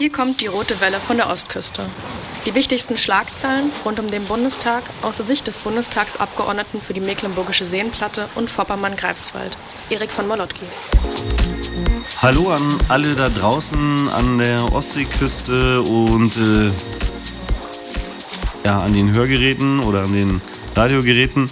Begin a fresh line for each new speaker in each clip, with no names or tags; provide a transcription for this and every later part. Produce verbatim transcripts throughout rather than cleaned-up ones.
Hier kommt die rote Welle von der Ostküste. Die wichtigsten Schlagzeilen rund um den Bundestag aus der Sicht des Bundestagsabgeordneten für die Mecklenburgische Seenplatte und Vorpommern-Greifswald, Erik von Molotki.
Hallo an alle da draußen an der Ostseeküste und äh, ja, an den Hörgeräten oder an den Radiogeräten.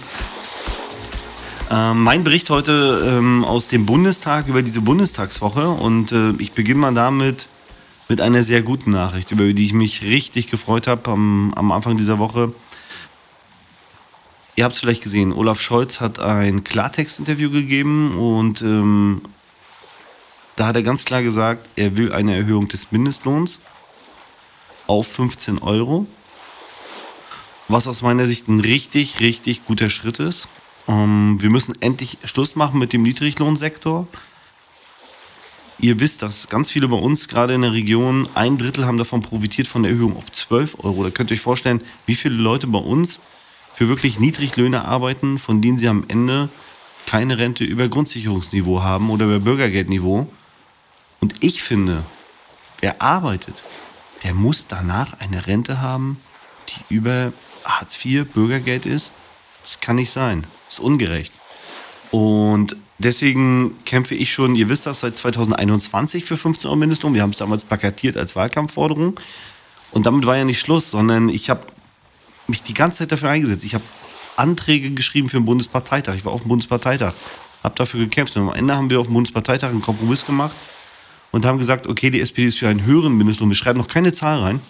Ähm, mein Bericht heute ähm, aus dem Bundestag über diese Bundestagswoche und äh, ich beginne mal damit mit einer sehr guten Nachricht, über die ich mich richtig gefreut habe am, am Anfang dieser Woche. Ihr habt es vielleicht gesehen, Olaf Scholz hat ein Klartext-Interview gegeben und ähm, da hat er ganz klar gesagt, er will eine Erhöhung des Mindestlohns auf fünfzehn Euro, was aus meiner Sicht ein richtig, richtig guter Schritt ist. Ähm, wir müssen endlich Schluss machen mit dem Niedriglohnsektor. Ihr wisst, dass ganz viele bei uns, gerade in der Region, ein Drittel haben davon profitiert von der Erhöhung auf zwölf Euro. Da könnt ihr euch vorstellen, wie viele Leute bei uns für wirklich Niedriglöhne arbeiten, von denen sie am Ende keine Rente über Grundsicherungsniveau haben oder über Bürgergeldniveau. Und ich finde, wer arbeitet, der muss danach eine Rente haben, die über Hartz vier Bürgergeld ist. Das kann nicht sein. Das ist ungerecht. Und deswegen kämpfe ich schon, ihr wisst das, seit zweitausendeinundzwanzig für fünfzehn Euro Mindestlohn. Wir haben es damals plakatiert als Wahlkampfforderung. Und damit war ja nicht Schluss, sondern ich habe mich die ganze Zeit dafür eingesetzt. Ich habe Anträge geschrieben für den Bundesparteitag. Ich war auf dem Bundesparteitag, habe dafür gekämpft. Und am Ende haben wir auf dem Bundesparteitag einen Kompromiss gemacht und haben gesagt, okay, die S P D ist für einen höheren Mindestlohn. Wir schreiben noch keine Zahl rein.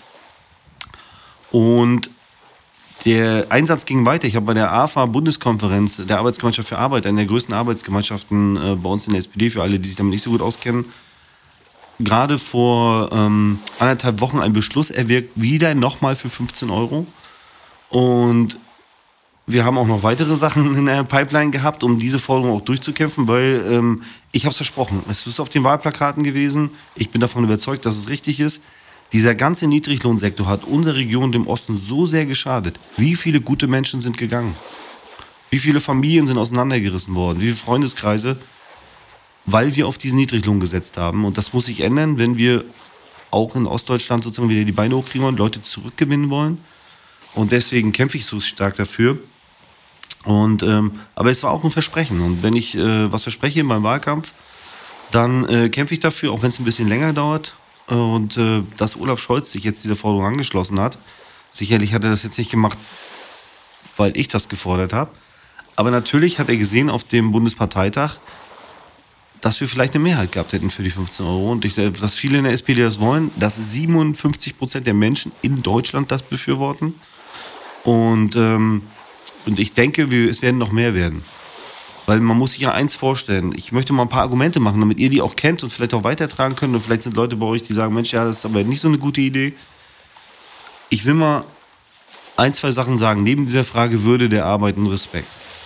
Und der Einsatz ging weiter. Ich habe bei der A F A-Bundeskonferenz der Arbeitsgemeinschaft für Arbeit, einer der größten Arbeitsgemeinschaften äh, bei uns in der S P D, für alle, die sich damit nicht so gut auskennen, gerade vor ähm, anderthalb Wochen einen Beschluss erwirkt, wieder nochmal für fünfzehn Euro. Und wir haben auch noch weitere Sachen in der Pipeline gehabt, um diese Forderung auch durchzukämpfen, weil ähm, ich habe es versprochen. Es ist auf den Wahlplakaten gewesen. Ich bin davon überzeugt, dass es richtig ist. Dieser ganze Niedriglohnsektor hat unserer Region, dem Osten, so sehr geschadet. Wie viele gute Menschen sind gegangen? Wie viele Familien sind auseinandergerissen worden? Wie viele Freundeskreise? Weil wir auf diesen Niedriglohn gesetzt haben. Und das muss sich ändern, wenn wir auch in Ostdeutschland sozusagen wieder die Beine hochkriegen wollen, Leute zurückgewinnen wollen. Und deswegen kämpfe ich so stark dafür. Und, ähm, aber es war auch ein Versprechen. Und wenn ich äh, was verspreche in meinem Wahlkampf, dann äh, kämpfe ich dafür, auch wenn es ein bisschen länger dauert. Und äh, dass Olaf Scholz sich jetzt dieser Forderung angeschlossen hat. Sicherlich hat er das jetzt nicht gemacht, weil ich das gefordert habe. Aber natürlich hat er gesehen auf dem Bundesparteitag, dass wir vielleicht eine Mehrheit gehabt hätten für die fünfzehn Euro. Und ich, dass viele in der S P D das wollen, dass siebenundfünfzig Prozent der Menschen in Deutschland das befürworten. Und, ähm, und ich denke, wir, es werden noch mehr werden. Weil man muss sich ja eins vorstellen. Ich möchte mal ein paar Argumente machen, damit ihr die auch kennt und vielleicht auch weitertragen könnt. Und vielleicht sind Leute bei euch, die sagen, Mensch, ja, das ist aber nicht so eine gute Idee. Ich will mal ein, zwei Sachen sagen, neben dieser Frage Würde der Arbeit und Respekt.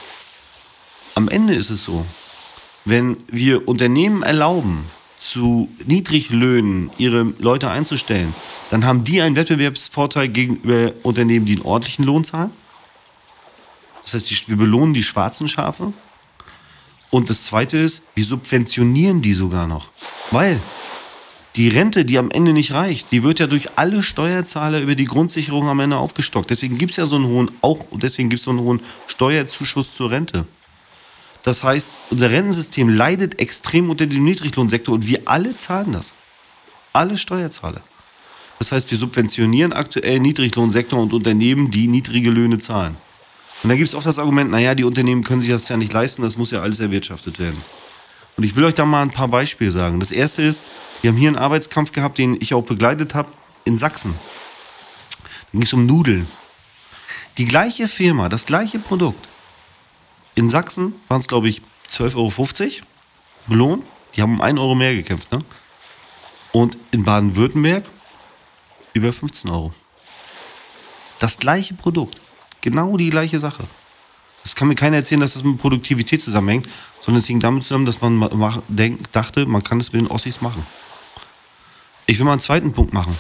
Am Ende ist es so, wenn wir Unternehmen erlauben, zu Niedriglöhnen ihre Leute einzustellen, dann haben die einen Wettbewerbsvorteil gegenüber Unternehmen, die einen ordentlichen Lohn zahlen. Das heißt, wir belohnen die schwarzen Schafe. Und das Zweite ist, wir subventionieren die sogar noch. Weil die Rente, die am Ende nicht reicht, die wird ja durch alle Steuerzahler über die Grundsicherung am Ende aufgestockt. Deswegen gibt es ja so einen hohen, auch deswegen gibt es so einen hohen Steuerzuschuss zur Rente. Das heißt, unser Rentensystem leidet extrem unter dem Niedriglohnsektor und wir alle zahlen das. Alle Steuerzahler. Das heißt, wir subventionieren aktuell Niedriglohnsektor und Unternehmen, die niedrige Löhne zahlen. Und dann gibt es oft das Argument, naja, die Unternehmen können sich das ja nicht leisten, das muss ja alles erwirtschaftet werden. Und ich will euch da mal ein paar Beispiele sagen. Das erste ist, wir haben hier einen Arbeitskampf gehabt, den ich auch begleitet habe, in Sachsen. Da ging es um Nudeln. Die gleiche Firma, das gleiche Produkt. In Sachsen waren es, glaube ich, zwölf Euro fünfzig Lohn. Die haben um einen Euro mehr gekämpft. Ne? Und in Baden-Württemberg über fünfzehn Euro. Das gleiche Produkt. Genau die gleiche Sache. Das kann mir keiner erzählen, dass das mit Produktivität zusammenhängt, sondern es hing damit zusammen, dass man mach, denk, dachte, man kann es mit den Ossis machen. Ich will mal einen zweiten Punkt machen.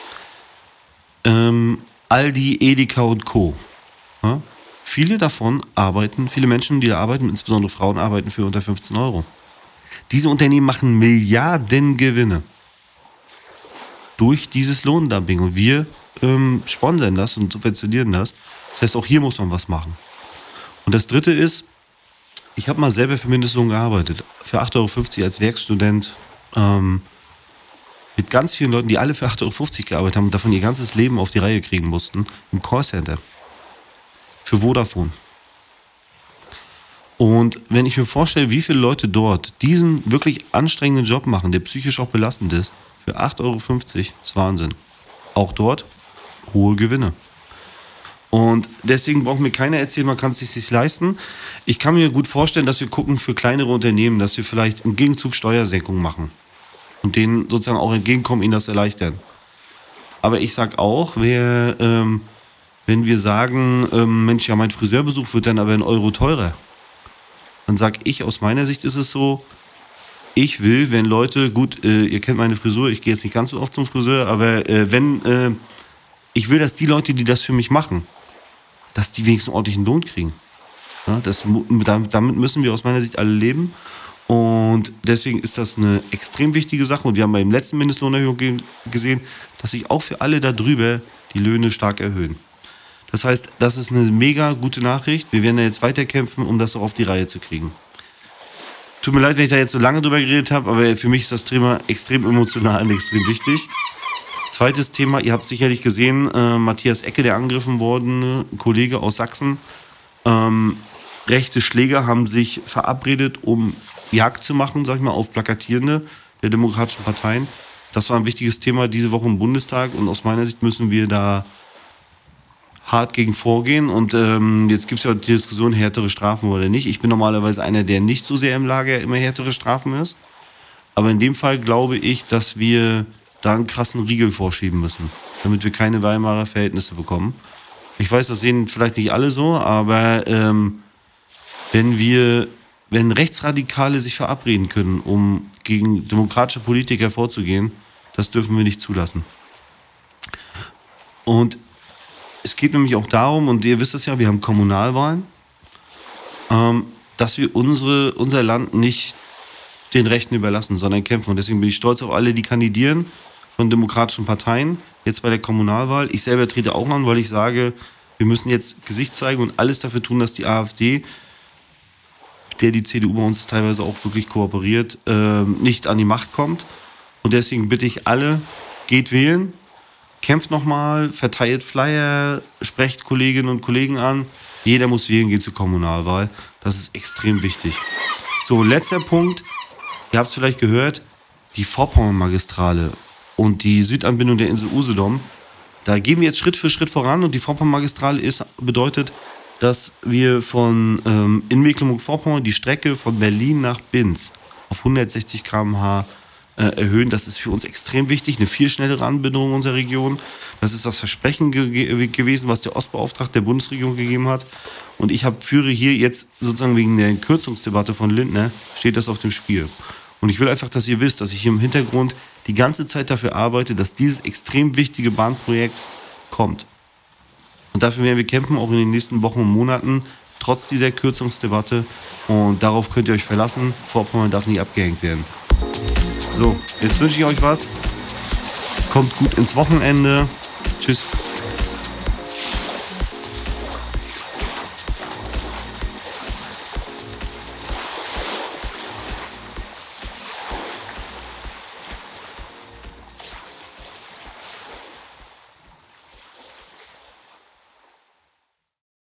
Ähm, Aldi, Edeka und Co. Ja? Viele davon arbeiten, viele Menschen, die da arbeiten, insbesondere Frauen, arbeiten für unter fünfzehn Euro. Diese Unternehmen machen Milliarden Gewinne. durch dieses Lohndumping. Und wir ähm, sponsern das und subventionieren das. Das heißt, auch hier muss man was machen. Und das Dritte ist, ich habe mal selber für Mindestlohn gearbeitet. Für acht Euro fünfzig als Werkstudent. Ähm, mit ganz vielen Leuten, die alle für acht Euro fünfzig gearbeitet haben und davon ihr ganzes Leben auf die Reihe kriegen mussten. Im Callcenter. Für Vodafone. Und wenn ich mir vorstelle, wie viele Leute dort diesen wirklich anstrengenden Job machen, der psychisch auch belastend ist, für acht Euro fünfzig, ist Wahnsinn. Auch dort hohe Gewinne. Und deswegen braucht mir keiner erzählen, man kann es sich leisten. Ich kann mir gut vorstellen, dass wir gucken für kleinere Unternehmen, dass wir vielleicht im Gegenzug Steuersenkungen machen. Und denen sozusagen auch entgegenkommen, ihnen das erleichtern. Aber ich sag auch, wer, ähm, wenn wir sagen, ähm, Mensch, ja, mein Friseurbesuch wird dann aber ein Euro teurer. Dann sag ich, aus meiner Sicht ist es so, ich will, wenn Leute, gut, äh, ihr kennt meine Frisur, ich gehe jetzt nicht ganz so oft zum Friseur, aber äh, wenn, äh, ich will, dass die Leute, die das für mich machen, dass die wenigstens einen ordentlichen Lohn kriegen. Ja, das, damit müssen wir aus meiner Sicht alle leben. Und deswegen ist das eine extrem wichtige Sache. Und wir haben beim letzten Mindestlohnerhöhung gesehen, dass sich auch für alle darüber die Löhne stark erhöhen. Das heißt, das ist eine mega gute Nachricht. Wir werden ja jetzt weiterkämpfen, um das auch auf die Reihe zu kriegen. Tut mir leid, wenn ich da jetzt so lange drüber geredet habe, aber für mich ist das Thema extrem emotional und extrem wichtig. Zweites Thema, ihr habt sicherlich gesehen, äh, Matthias Ecke, der angegriffen worden, ein Kollege aus Sachsen. Ähm, rechte Schläger haben sich verabredet, um Jagd zu machen, sag ich mal, auf Plakatierende der demokratischen Parteien. Das war ein wichtiges Thema diese Woche im Bundestag und aus meiner Sicht müssen wir da hart gegen vorgehen. Und ähm, jetzt gibt es ja die Diskussion, härtere Strafen oder nicht. Ich bin normalerweise einer, der nicht so sehr im Lager immer härtere Strafen ist. Aber in dem Fall glaube ich, dass wir da einen krassen Riegel vorschieben müssen, damit wir keine Weimarer Verhältnisse bekommen. Ich weiß, das sehen vielleicht nicht alle so, aber ähm, wenn wir, wenn Rechtsradikale sich verabreden können, um gegen demokratische Politiker vorzugehen, das dürfen wir nicht zulassen. Und es geht nämlich auch darum, und ihr wisst es ja, wir haben Kommunalwahlen, ähm, dass wir unsere, unser Land nicht den Rechten überlassen, sondern kämpfen. Und deswegen bin ich stolz auf alle, die kandidieren von demokratischen Parteien, jetzt bei der Kommunalwahl. Ich selber trete auch an, weil ich sage, wir müssen jetzt Gesicht zeigen und alles dafür tun, dass die AfD, der die C D U bei uns teilweise auch wirklich kooperiert, äh, nicht an die Macht kommt. Und deswegen bitte ich alle, geht wählen, kämpft nochmal, verteilt Flyer, sprecht Kolleginnen und Kollegen an. Jeder muss wählen gehen zur Kommunalwahl. Das ist extrem wichtig. So, letzter Punkt. Ihr habt es vielleicht gehört, die Vorpommern-Magistrale und die Südanbindung der Insel Usedom, da gehen wir jetzt Schritt für Schritt voran und die Vorpommern-Magistrale ist, bedeutet, dass wir von ähm, in Mecklenburg-Vorpommern die Strecke von Berlin nach Binz auf hundertsechzig Kilometer pro Stunde äh, erhöhen. Das ist für uns extrem wichtig, eine viel schnellere Anbindung unserer Region. Das ist das Versprechen ge- gewesen, was der Ostbeauftragte der Bundesregierung gegeben hat. Und ich hab, führe hier jetzt sozusagen wegen der Kürzungsdebatte von Lindner, steht das auf dem Spiel. Und ich will einfach, dass ihr wisst, dass ich hier im Hintergrund die ganze Zeit dafür arbeite, dass dieses extrem wichtige Bahnprojekt kommt. Und dafür werden wir kämpfen, auch in den nächsten Wochen und Monaten, trotz dieser Kürzungsdebatte. Und darauf könnt ihr euch verlassen. Vorpommern darf nicht abgehängt werden. So, jetzt wünsche ich euch was. Kommt gut ins Wochenende. Tschüss.